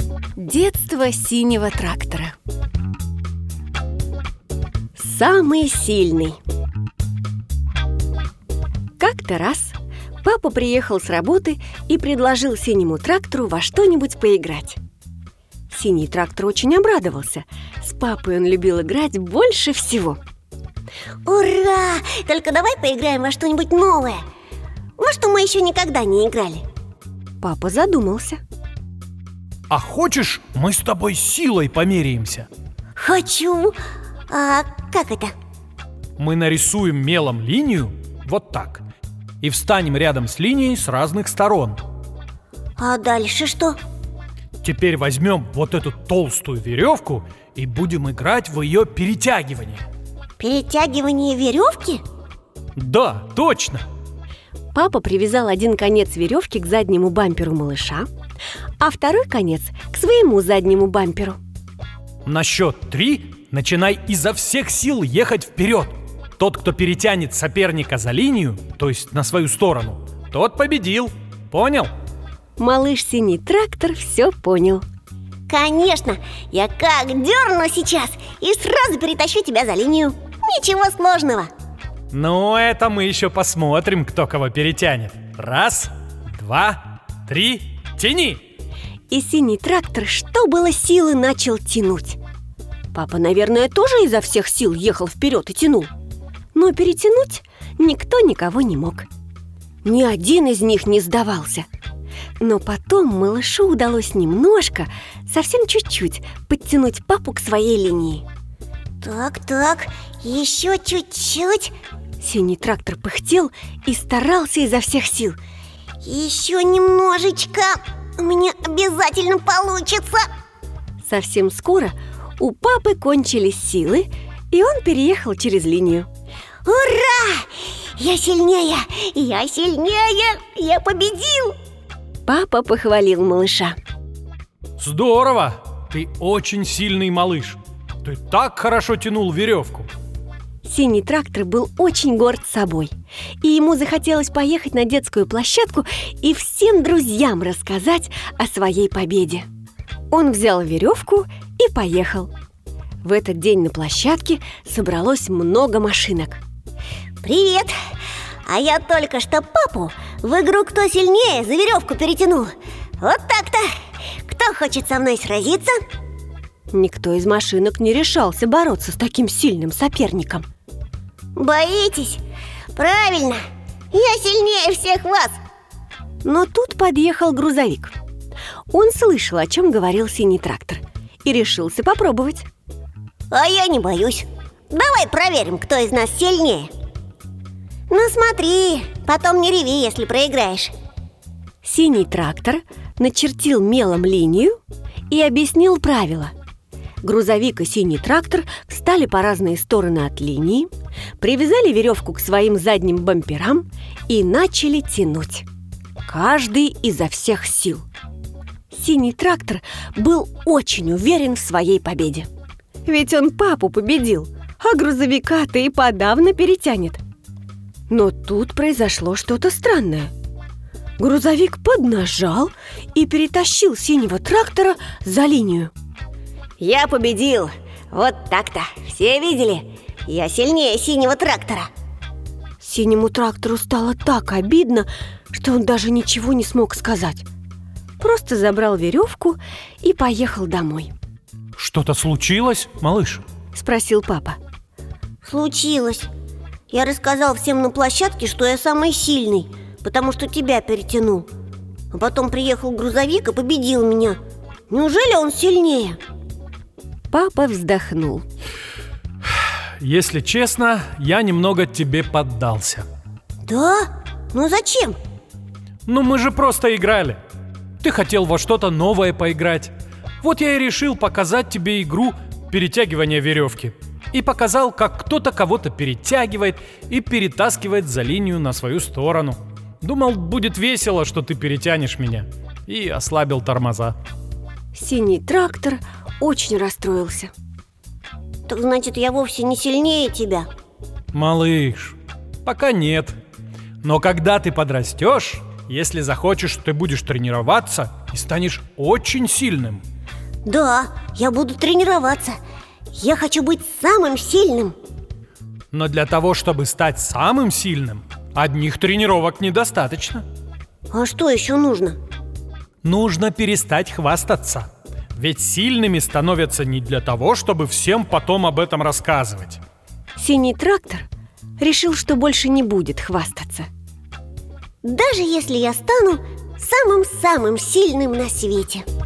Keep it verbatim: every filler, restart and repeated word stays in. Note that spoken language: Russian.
Детство синего трактора. Самый сильный. Как-то раз папа приехал с работы и предложил синему трактору во что-нибудь поиграть. Синий трактор очень обрадовался. С папой он любил играть больше всего. Ура! Только давай поиграем во что-нибудь новое, во что мы еще никогда не играли. Папа задумался. А хочешь, мы с тобой силой померяемся? Хочу. А как это? Мы нарисуем мелом линию, вот так, и встанем рядом с линией с разных сторон. А дальше что? Теперь возьмем вот эту толстую веревку и будем играть в ее перетягивание. Перетягивание веревки? Да, точно. Папа привязал один конец веревки к заднему бамперу малыша, а второй конец к своему заднему бамперу. На счет три начинай изо всех сил ехать вперед. Тот, кто перетянет соперника за линию, то есть на свою сторону, тот победил. Понял? Малыш Синий трактор все понял. Конечно, я как дерну сейчас и сразу перетащу тебя за линию. Ничего сложного. Ну, это мы еще посмотрим, кто кого перетянет. Раз, два, три, тяни! И Синий трактор, что было силы, начал тянуть. Папа, наверное, тоже изо всех сил ехал вперед и тянул. Но перетянуть никто никого не мог. Ни один из них не сдавался. Но потом малышу удалось немножко, совсем чуть-чуть, подтянуть папу к своей линии. Так, так, еще чуть-чуть. Синий трактор пыхтел и старался изо всех сил. Еще немножечко. У меня обязательно получится. Совсем скоро у папы кончились силы, и он переехал через линию. Ура! Я сильнее! Я сильнее! Я победил! Папа похвалил малыша. Здорово! Ты очень сильный малыш. Ты так хорошо тянул веревку. Синий трактор был очень горд собой, и ему захотелось поехать на детскую площадку и всем друзьям рассказать о своей победе. Он взял веревку и поехал. В этот день на площадке собралось много машинок. Привет! А я только что папу в игру «Кто сильнее» за веревку перетянул. Вот так-то! Кто хочет со мной сразиться? Никто из машинок не решался бороться с таким сильным соперником. Боитесь? Правильно! Я сильнее всех вас! Но тут подъехал грузовик. Он слышал, о чем говорил Синий трактор, и решился попробовать. А я не боюсь. Давай проверим, кто из нас сильнее. Ну смотри, потом не реви, если проиграешь. Синий трактор начертил мелом линию и объяснил правила. Грузовик и Синий трактор встали по разные стороны от линии, привязали веревку к своим задним бамперам и начали тянуть. Каждый изо всех сил. Синий трактор был очень уверен в своей победе. Ведь он папу победил, а грузовика-то и подавно перетянет. Но тут произошло что-то странное. Грузовик поднажал и перетащил Синего трактора за линию. Я победил! Вот так-то! Все видели? Я сильнее Синего трактора! Синему трактору стало так обидно, что он даже ничего не смог сказать. Просто забрал веревку и поехал домой. Что-то случилось, малыш? Спросил папа. Случилось. Я рассказал всем на площадке, что я самый сильный, потому что тебя перетянул. А потом приехал грузовик и победил меня. Неужели он сильнее? Папа вздохнул. Если честно, я немного тебе поддался. Да? Ну зачем? Ну мы же просто играли. Ты хотел во что-то новое поиграть. Вот я и решил показать тебе игру перетягивания веревки. И показал, как кто-то кого-то перетягивает и перетаскивает за линию на свою сторону. Думал, будет весело, что ты перетянешь меня. И ослабил тормоза. Синий трактор очень расстроился. Так значит, я вовсе не сильнее тебя? Малыш, пока нет. Но когда ты подрастешь, если захочешь, ты будешь тренироваться и станешь очень сильным. Да, я буду тренироваться. Я хочу быть самым сильным. Но для того, чтобы стать самым сильным, одних тренировок недостаточно. А что еще нужно? Нужно перестать хвастаться. Ведь сильными становятся не для того, чтобы всем потом об этом рассказывать. Синий трактор решил, что больше не будет хвастаться. Даже если я стану самым-самым сильным на свете.